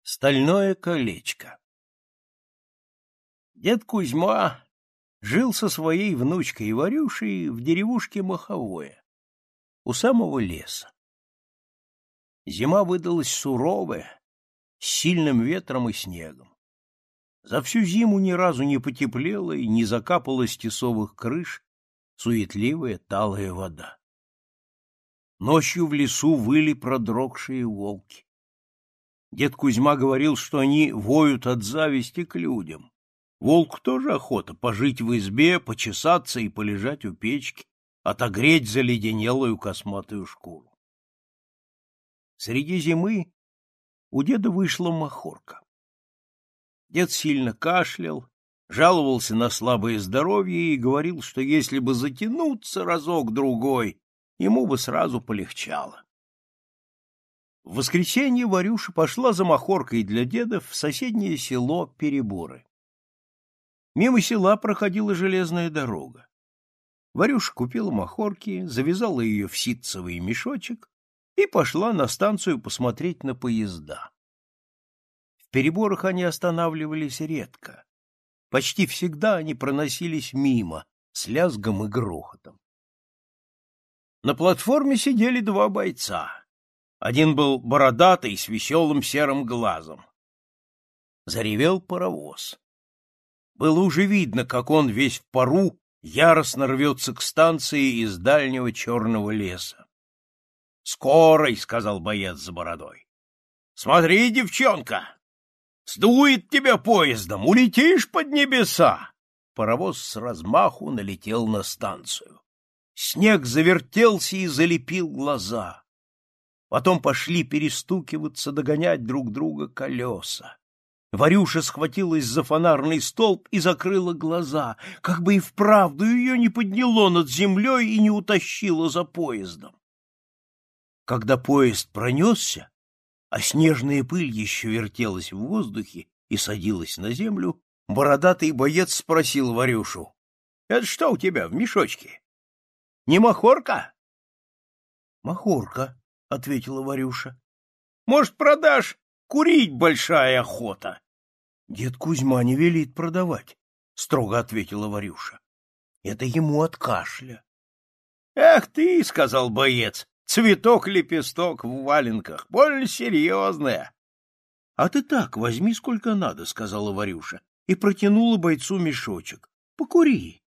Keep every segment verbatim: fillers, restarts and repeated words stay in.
Стальное колечко. Дед Кузьма жил со своей внучкой Варюшей в деревушке Маховое, у самого леса. Зима выдалась суровая, с сильным ветром и снегом. За всю зиму ни разу не потеплело и не закапала с тесовых крыш суетливая талая вода. Ночью в лесу выли продрогшие волки. Дед Кузьма говорил, что они воют от зависти к людям. Волку тоже охота пожить в избе, почесаться и полежать у печки, отогреть заледенелую косматую шкуру. Среди зимы у деда вышла махорка. Дед сильно кашлял, жаловался на слабое здоровье и говорил, что если бы затянуться разок-другой, ему бы сразу полегчало. В воскресенье Варюша пошла за махоркой для деда в соседнее село Переборы. Мимо села проходила железная дорога. Варюша купила махорки, завязала ее в ситцевый мешочек и пошла на станцию посмотреть на поезда. В Переборах они останавливались редко. Почти всегда они проносились мимо, с лязгом и грохотом. На платформе сидели два бойца. Один был бородатый, с веселым серым глазом. Заревел паровоз. Было уже видно, как он весь в пару яростно рвется к станции из дальнего черного леса. — Скорой, — сказал боец за бородой. — Смотри, девчонка, сдует тебя поездом, улетишь под небеса. Паровоз с размаху налетел на станцию. Снег завертелся и залепил глаза. Потом пошли перестукиваться, догонять друг друга колеса. Варюша схватилась за фонарный столб и закрыла глаза, как бы и вправду ее не подняло над землей и не утащило за поездом. Когда поезд пронесся, а снежная пыль еще вертелась в воздухе и садилась на землю, бородатый боец спросил Варюшу: — Это что у тебя в мешочке? Не махорка? — Махорка, — ответила Варюша. — Может, продашь? Курить большая охота. — Дед Кузьма не велит продавать, — строго ответила Варюша. — Это ему от кашля. — Эх ты, — сказал боец, — цветок-лепесток в валенках, больно серьезная. — А ты так возьми сколько надо, — сказала Варюша и протянула бойцу мешочек. — Покури.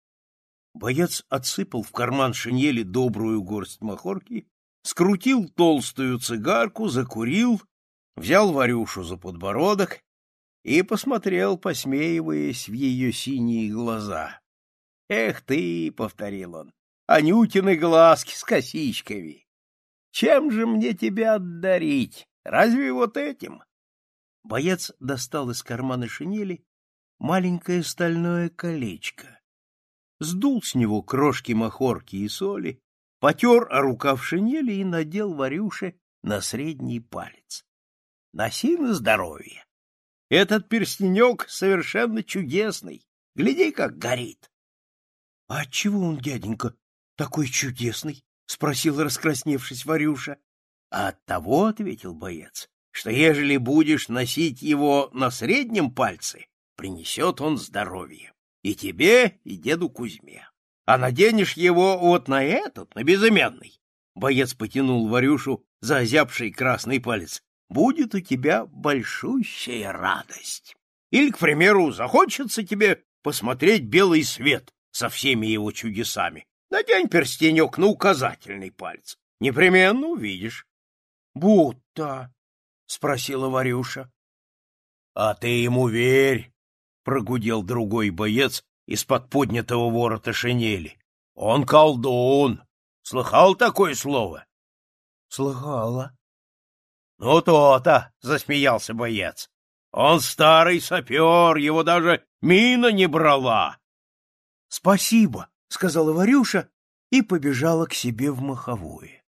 Боец отсыпал в карман шинели добрую горсть махорки, скрутил толстую цигарку, закурил, взял Варюшу за подбородок и посмотрел, посмеиваясь в ее синие глаза. — Эх ты, — повторил он, — Анютины глазки с косичками. Чем же мне тебя отдарить? Разве вот этим? Боец достал из кармана шинели маленькое стальное колечко, сдул с него крошки махорки и соли, потер о рукав шинели и надел Варюше на средний палец. — Носи на здоровье. Этот перстенек совершенно чудесный. Гляди, как горит. — А отчего он, дяденька, такой чудесный? — спросила, раскрасневшись, Варюша. — А оттого, — ответил боец, — что ежели будешь носить его на среднем пальце, принесет он здоровье. И тебе, и деду Кузьме. А наденешь его вот на этот, на безымянный. Боец потянул Варюшу за озябший красный палец. Будет у тебя большущая радость. Или, к примеру, захочется тебе посмотреть белый свет со всеми его чудесами. Надень перстенек на указательный палец. Непременно увидишь. — Будто, — спросила Варюша. — А ты ему верь, — прогудел другой боец из-под поднятого ворота шинели. — Он колдун. Слыхал такое слово? — Слыхала. — Ну, то-то, — засмеялся боец. — Он старый сапер, его даже мина не брала. — Спасибо, — сказала Варюша и побежала к себе в Маховое.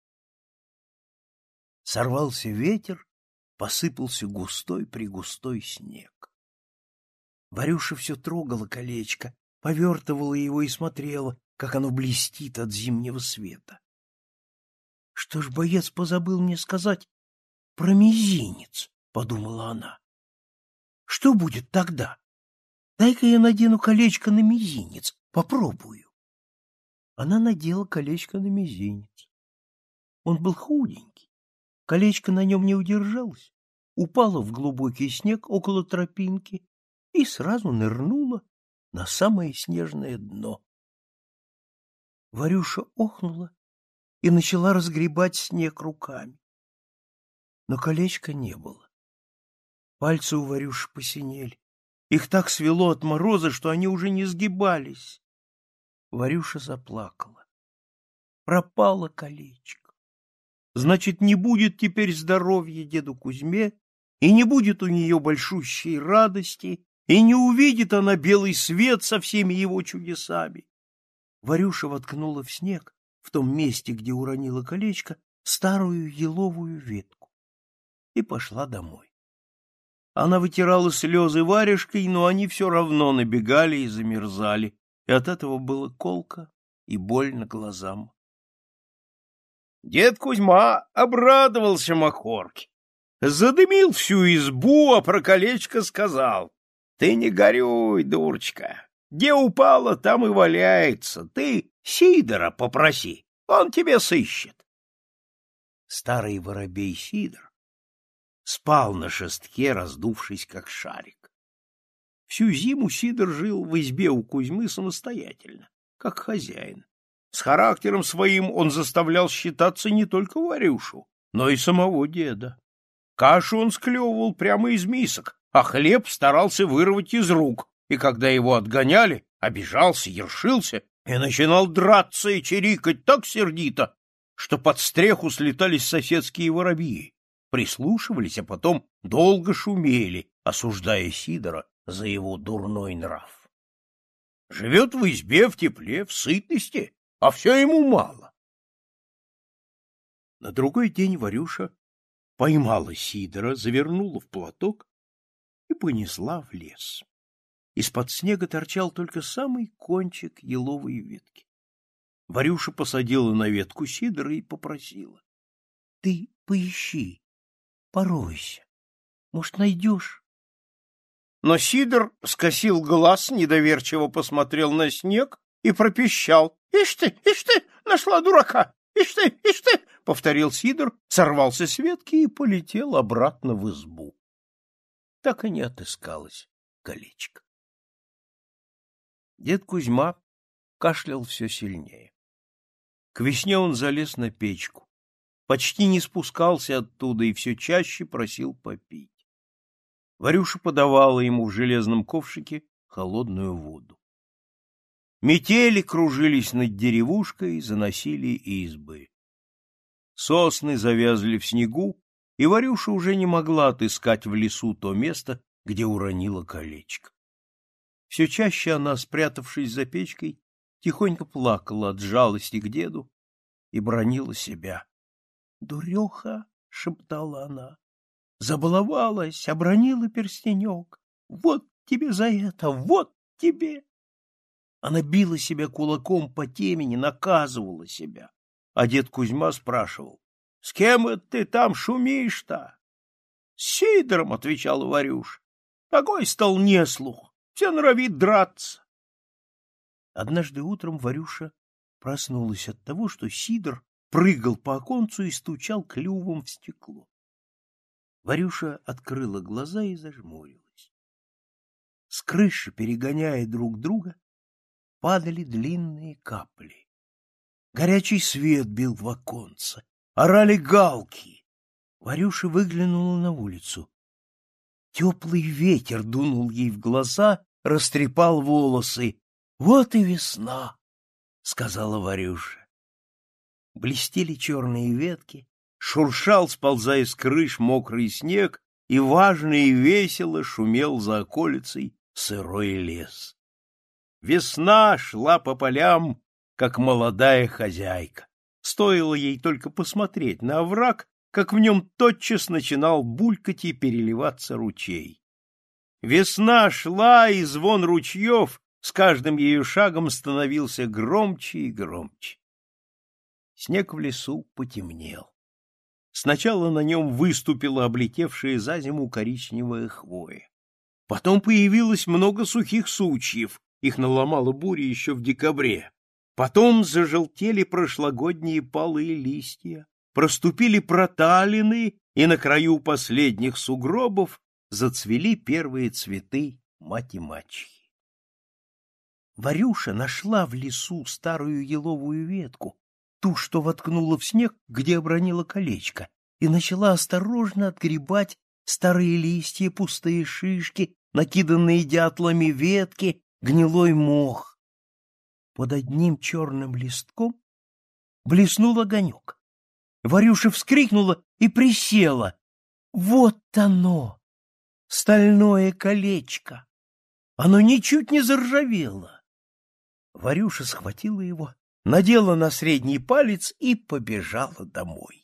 Сорвался ветер, посыпался густой-пригустой снег. Варюша все трогала колечко, повертывала его и смотрела, как оно блестит от зимнего света. Что ж боец позабыл мне сказать про мизинец, подумала она. Что будет тогда? Дай-ка я надену колечко на мизинец, попробую. Она надела колечко на мизинец. Он был худенький. Колечко на нем не удержалось, упало в глубокий снег около тропинки и сразу нырнуло на самое снежное дно. Варюша охнула и начала разгребать снег руками. Но колечка не было. Пальцы у Варюши посинели. Их так свело от мороза, что они уже не сгибались. Варюша заплакала. Пропало колечко. Значит, не будет теперь здоровья деду Кузьме, и не будет у нее большущей радости, и не увидит она белый свет со всеми его чудесами. Варюша воткнула в снег, в том месте, где уронила колечко, старую еловую ветку и пошла домой. Она вытирала слезы варежкой, но они все равно набегали и замерзали, и от этого было колко и больно глазам. Дед Кузьма обрадовался махорке, задымил всю избу, а про колечко сказал: — Ты не горюй, дурочка, где упало, там и валяется, ты Сидора попроси, он тебе сыщет. Старый воробей Сидор спал на шестке, раздувшись как шарик. Всю зиму Сидор жил в избе у Кузьмы самостоятельно, как хозяин. С характером своим он заставлял считаться не только Варюшу, но и самого деда. Кашу он склевывал прямо из мисок, а хлеб старался вырвать из рук, и когда его отгоняли, обижался, ершился и начинал драться и чирикать так сердито, что под стреху слетались соседские воробьи, прислушивались, а потом долго шумели, осуждая Сидора за его дурной нрав. Живет в избе в тепле, в сытости, а все ему мало. На другой день Варюша поймала Сидора, завернула в платок и понесла в лес. Из-под снега торчал только самый кончик еловой ветки. Варюша посадила на ветку Сидора и попросила: — Ты поищи, поройся, может, найдешь. Но Сидор скосил глаз, недоверчиво посмотрел на снег и пропищал: — Ишь ты, ишь ты, нашла дурака! Ишь ты, ишь ты! — повторил Сидор, сорвался с ветки и полетел обратно в избу. Так и не отыскалось колечко. Дед Кузьма кашлял все сильнее. К весне он залез на печку, почти не спускался оттуда и все чаще просил попить. Варюша подавала ему в железном ковшике холодную воду. Метели кружились над деревушкой, заносили избы. Сосны завязли в снегу, и Варюша уже не могла отыскать в лесу то место, где уронила колечко. Все чаще она, спрятавшись за печкой, тихонько плакала от жалости к деду и бранила себя. — Дуреха! — шептала она. — Забаловалась, обронила перстенек. Вот тебе за это, вот тебе! Она била себя кулаком по темени, наказывала себя. А дед Кузьма спрашивал: — С кем это ты там шумишь-то? — С Сидором, — отвечала Варюша. — Такой стал неслух, все норовит драться. Однажды утром Варюша проснулась от того, что Сидор прыгал по оконцу и стучал клювом в стекло. Варюша открыла глаза и зажмурилась. С крыши, перегоняя друг друга, падали длинные капли. Горячий свет бил в оконце, орали галки. Варюша выглянула на улицу. Теплый ветер дунул ей в глаза, растрепал волосы. — Вот и весна, — сказала Варюша. Блестели черные ветки, шуршал, сползая с крыш, мокрый снег, и важно и весело шумел за околицей сырой лес. Весна шла по полям, как молодая хозяйка. Стоило ей только посмотреть на овраг, как в нем тотчас начинал булькать и переливаться ручей. Весна шла, и звон ручьев с каждым ее шагом становился громче и громче. Снег в лесу потемнел. Сначала на нем выступила облетевшая за зиму коричневая хвоя. Потом появилось много сухих сучьев, их наломала буря еще в декабре. Потом зажелтели прошлогодние палые листья, проступили проталины, и на краю последних сугробов зацвели первые цветы мать-и-мачехи. Варюша нашла в лесу старую еловую ветку, ту, что воткнула в снег, где обронила колечко, и начала осторожно отгребать старые листья, пустые шишки, накиданные дятлами ветки, гнилой мох. Под одним черным листком блеснул огонек. Варюша вскрикнула и присела. Вот оно, стальное колечко! Оно ничуть не заржавело. Варюша схватила его, надела на средний палец и побежала домой.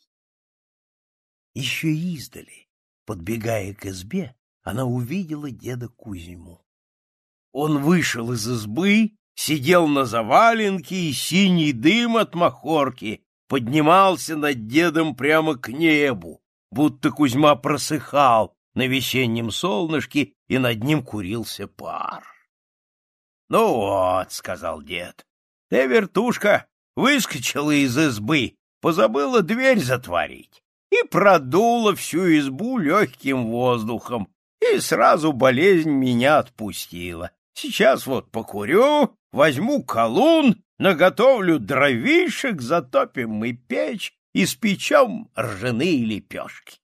Еще издали, подбегая к избе, она увидела деда Кузьму. Он вышел из избы, сидел на заваленке, и синий дым от махорки поднимался над дедом прямо к небу, будто Кузьма просыхал на весеннем солнышке, и над ним курился пар. — Ну вот, — сказал дед, — ты, вертушка, выскочила из избы, позабыла дверь затворить и продула всю избу легким воздухом, и сразу болезнь меня отпустила. Сейчас вот покурю, возьму колун, наготовлю дровишек, затопим мы печь и спечем ржаные лепешки.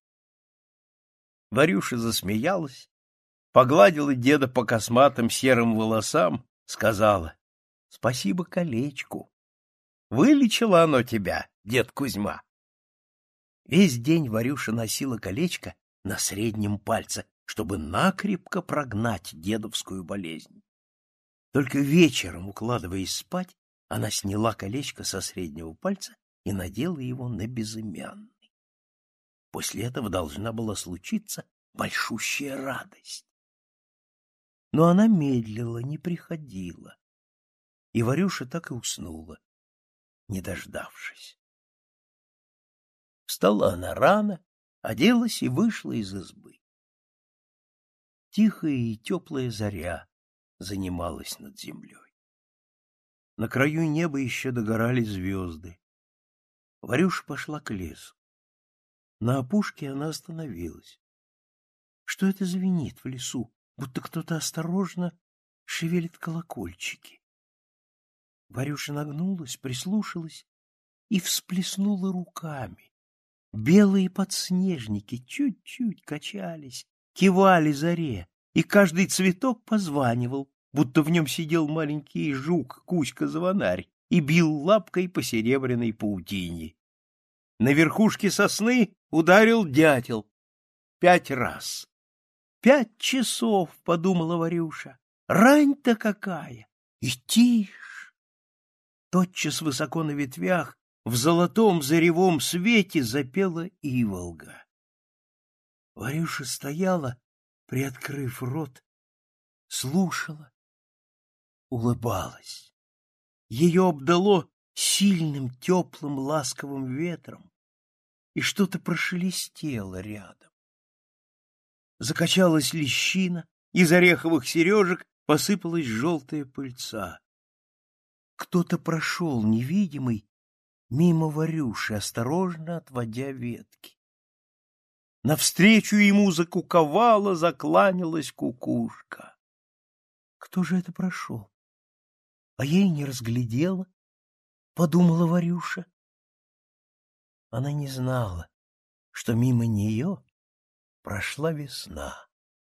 Варюша засмеялась, погладила деда по косматым серым волосам, сказала: — Спасибо колечку. Вылечило оно тебя, дед Кузьма. Весь день Варюша носила колечко на среднем пальце, чтобы накрепко прогнать дедовскую болезнь. Только вечером, укладываясь спать, она сняла колечко со среднего пальца и надела его на безымянный. После этого должна была случиться большущая радость. Но она медлила, не приходила, и Варюша так и уснула, не дождавшись. Встала она рано, оделась и вышла из избы. Тихая и теплая заря занималась над землей. На краю неба еще догорали звезды. Варюша пошла к лесу. На опушке она остановилась. Что это звенит в лесу, будто кто-то осторожно шевелит колокольчики? Варюша нагнулась, прислушалась и всплеснула руками. Белые подснежники чуть-чуть качались, кивали заре, и каждый цветок позванивал, будто в нем сидел маленький жук Кузька-звонарь и бил лапкой по серебряной паутине. На верхушке сосны ударил дятел пять раз. «Пять часов», — подумала Варюша, — «рань-то какая! И тишь!» Тотчас высоко на ветвях в золотом заревом свете запела иволга. Варюша стояла, приоткрыв рот, слушала, улыбалась. Ее обдало сильным, теплым, ласковым ветром, и что-то прошелестело рядом. Закачалась лещина, из ореховых сережек посыпалась желтая пыльца. Кто-то прошел, невидимый, мимо Варюши, осторожно отводя ветки. Навстречу ему закуковала, закланялась кукушка. Кто же это прошел? А ей не разглядела, подумала Варюша. Она не знала, что мимо нее прошла весна.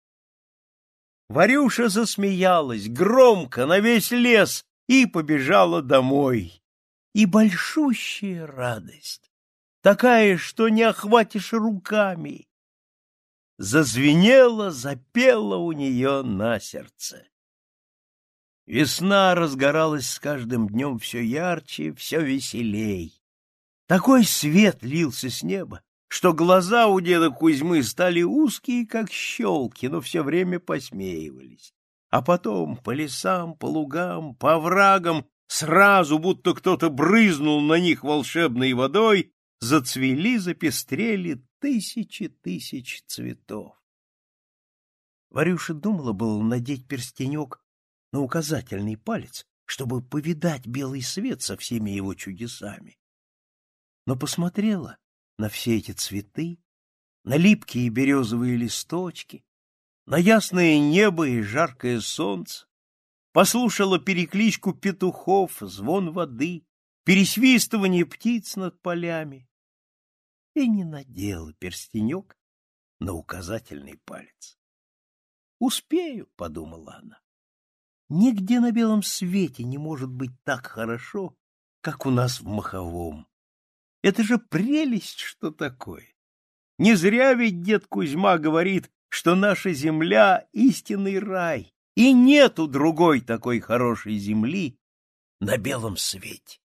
Варюша засмеялась громко на весь лес и побежала домой. И большущая радость, такая, что не охватишь руками, зазвенела, запела у нее на сердце. Весна разгоралась с каждым днем все ярче, все веселей. Такой свет лился с неба, что глаза у деда Кузьмы стали узкие, как щелки, но все время посмеивались. А потом по лесам, по лугам, по оврагам сразу, будто кто-то брызнул на них волшебной водой, зацвели, запестрели тысячи тысяч цветов. Варюша думала было надеть перстенек на указательный палец, чтобы повидать белый свет со всеми его чудесами. Но посмотрела на все эти цветы, на липкие березовые листочки, на ясное небо и жаркое солнце, послушала перекличку петухов, звон воды, пересвистывание птиц над полями и не надела перстенек на указательный палец. «Успею», — подумала она. «Нигде на белом свете не может быть так хорошо, как у нас в Маховом. Это же прелесть, что такое! Не зря ведь дед Кузьма говорит, что наша земля — истинный рай, и нету другой такой хорошей земли на белом свете».